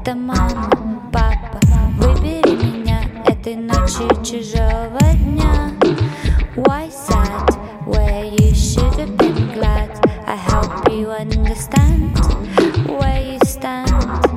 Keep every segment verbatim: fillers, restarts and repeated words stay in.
Это мама, папа, выбери меня этой ночи чужого дня. Why sad, where you should have been glad? I help you understand where you stand.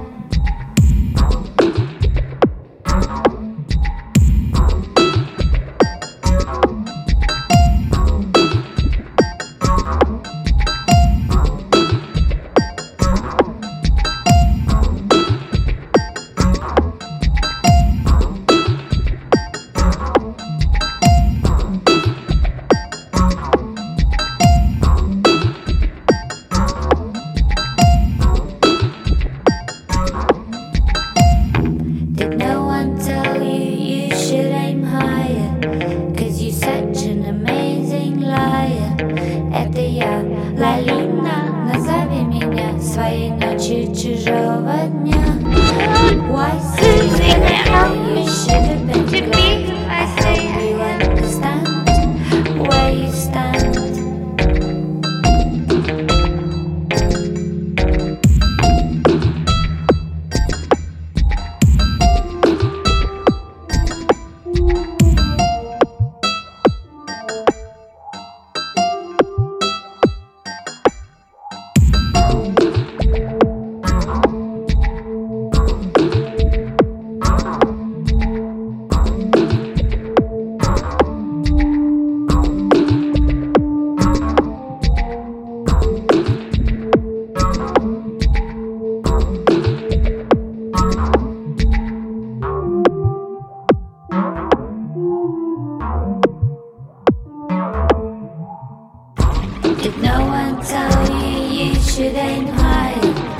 Did no one tell you you should aim higher? Cause you're such an amazing liar. Это я, Лалина, назови меня своей ночью чужого дня. Why say that you should have been glad?